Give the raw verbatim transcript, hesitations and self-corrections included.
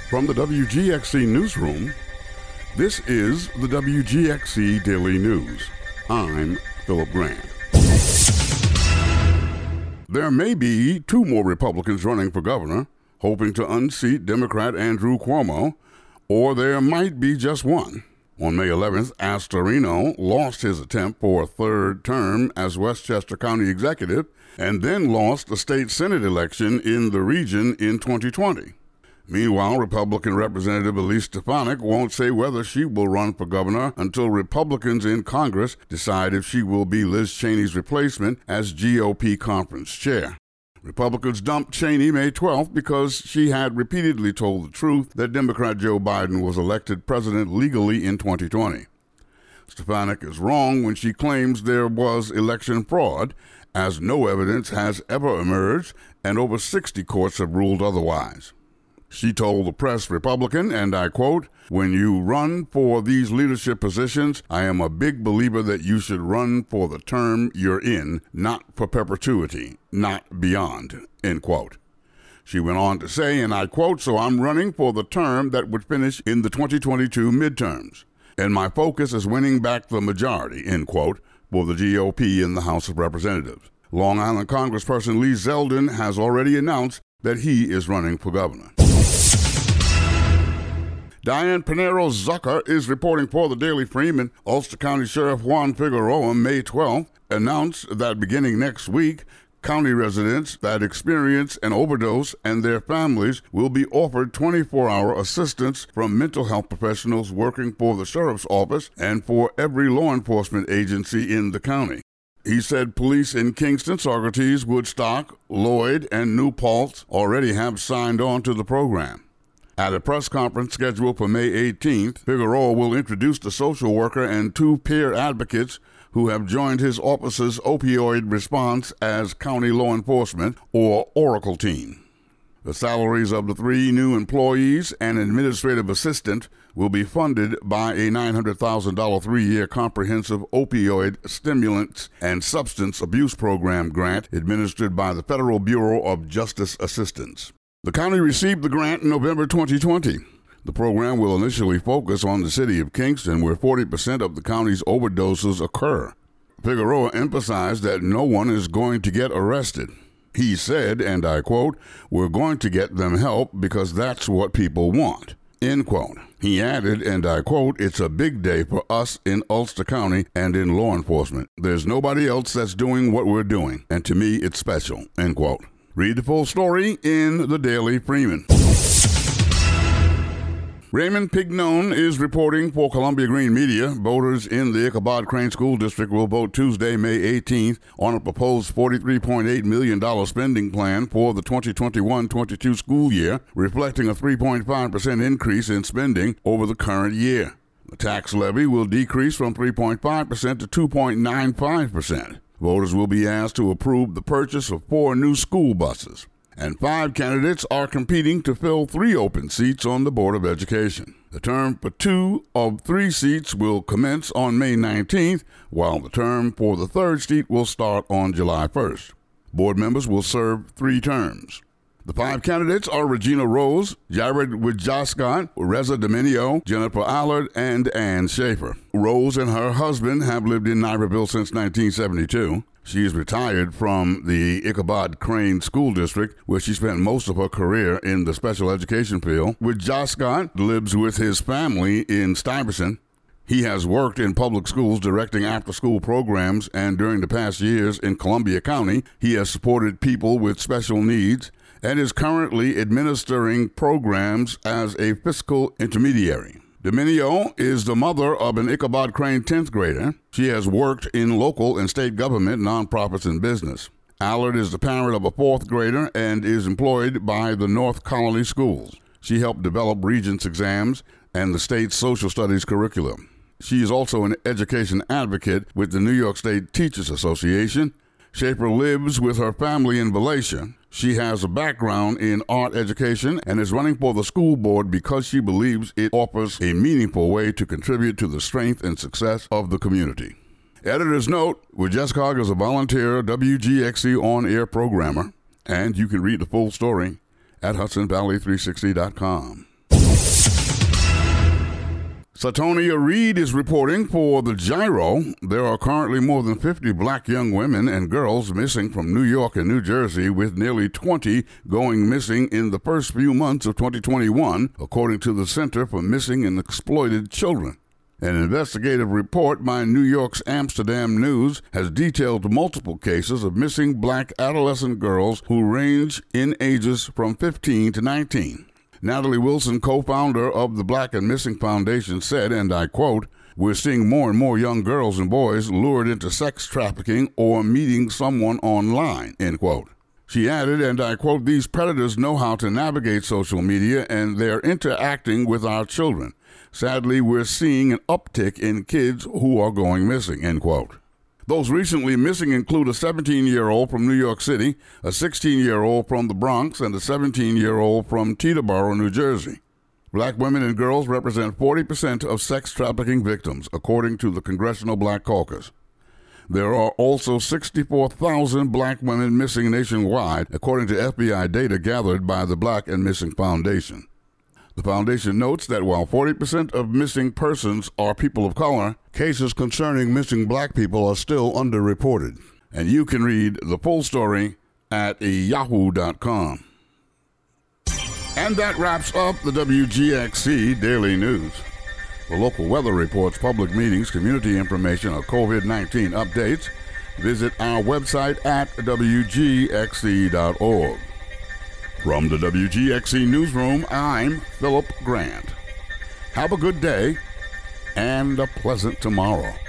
From the W G X C Newsroom, this is the W G X C Daily News. I'm Philip Grant. There may be two more Republicans running for governor, hoping to unseat Democrat Andrew Cuomo, or there might be just one. On May eleventh, Astorino lost his attempt for a third term as Westchester County Executive and then lost the state Senate election in the region in twenty twenty. Meanwhile, Republican Representative Elise Stefanik won't say whether she will run for governor until Republicans in Congress decide if she will be Liz Cheney's replacement as G O P conference chair. Republicans dumped Cheney May twelfth because she had repeatedly told the truth that Democrat Joe Biden was elected president legally in twenty twenty. Stefanik is wrong when she claims there was election fraud, as no evidence has ever emerged and over sixty courts have ruled otherwise. She told the press Republican, and I quote, "When you run for these leadership positions, I am a big believer that you should run for the term you're in, not for perpetuity, not beyond," end quote. She went on to say, and I quote, "So I'm running for the term that would finish in the twenty twenty-two midterms, and my focus is winning back the majority," end quote, for the G O P in the House of Representatives. Long Island Congressperson Lee Zeldin has already announced that he is running for governor. Diane Pinero Zucker is reporting for the Daily Freeman. Ulster County Sheriff Juan Figueroa, May twelfth, announced that beginning next week, county residents that experience an overdose and their families will be offered twenty-four hour assistance from mental health professionals working for the sheriff's office and for every law enforcement agency in the county. He said police in Kingston, Saugerties, Woodstock, Lloyd, and New Paltz already have signed on to the program. At a press conference scheduled for May eighteenth, Figueroa will introduce the social worker and two peer advocates who have joined his office's opioid response as County Law Enforcement, or Oracle team. The salaries of the three new employees and administrative assistant will be funded by a nine hundred thousand dollars three-year comprehensive opioid stimulants and substance abuse program grant administered by the Federal Bureau of Justice Assistance. The county received the grant in November twenty twenty. The program will initially focus on the city of Kingston, where forty percent of the county's overdoses occur. Figueroa emphasized that no one is going to get arrested. He said, and I quote, "We're going to get them help because that's what people want," end quote. He added, and I quote, "It's a big day for us in Ulster County and in law enforcement. There's nobody else that's doing what we're doing, and to me it's special," end quote. Read the full story in the Daily Freeman. Raymond Pignone is reporting for Columbia Green Media. Voters in the Ichabod Crane School District will vote Tuesday, May eighteenth, on a proposed forty-three point eight million dollars spending plan for the twenty twenty-one twenty-two school year, reflecting a three point five percent increase in spending over the current year. The tax levy will decrease from three point five percent to two point nine five percent. Voters will be asked to approve the purchase of four new school buses. And five candidates are competing to fill three open seats on the Board of Education. The term for two of three seats will commence on May nineteenth, while the term for the third seat will start on July first. Board members will serve three terms. The five candidates are Regina Rose, Jared Wijascott, Reza Dominio, Jennifer Allard, and Ann Schaefer. Rose and her husband have lived in Niverville since nineteen seventy-two. She is retired from the Ichabod Crane School District, where she spent most of her career in the special education field. Wijascott lives with his family in Stuyvesant. He has worked in public schools directing after-school programs, and during the past years in Columbia County, he has supported people with special needs and is currently administering programs as a fiscal intermediary. Dominio is the mother of an Ichabod Crane tenth grader. She has worked in local and state government, nonprofits, and business. Allard is the parent of a fourth grader and is employed by the North Colony Schools. She helped develop Regents exams and the state's social studies curriculum. She is also an education advocate with the New York State Teachers Association. Schaefer lives with her family in Valatia. She has a background in art education and is running for the school board because she believes it offers a meaningful way to contribute to the strength and success of the community. Editor's note, Wijascott is a volunteer W G X C on-air programmer, and you can read the full story at Hudson Valley three sixty dot com. Satonia Reed is reporting for the Gyro. There are currently more than fifty black young women and girls missing from New York and New Jersey, with nearly twenty going missing in the first few months of twenty twenty-one, according to the Center for Missing and Exploited Children. An investigative report by New York's Amsterdam News has detailed multiple cases of missing black adolescent girls who range in ages from fifteen to nineteen. Natalie Wilson, co-founder of the Black and Missing Foundation, said, and I quote, "We're seeing more and more young girls and boys lured into sex trafficking or meeting someone online," end quote. She added, and I quote, "These predators know how to navigate social media and they're interacting with our children. Sadly, we're seeing an uptick in kids who are going missing," end quote. Those recently missing include a seventeen-year-old from New York City, a sixteen-year-old from the Bronx, and a seventeen-year-old from Teterboro, New Jersey. Black women and girls represent forty percent of sex trafficking victims, according to the Congressional Black Caucus. There are also sixty-four thousand black women missing nationwide, according to F B I data gathered by the Black and Missing Foundation. The foundation notes that while forty percent of missing persons are people of color, cases concerning missing black people are still underreported. And you can read the full story at yahoo dot com. And that wraps up the W G X C Daily News. For local weather reports, public meetings, community information, or COVID nineteen updates, visit our website at w g x c dot org. From the W G X C Newsroom, I'm Philip Grant. Have a good day and a pleasant tomorrow.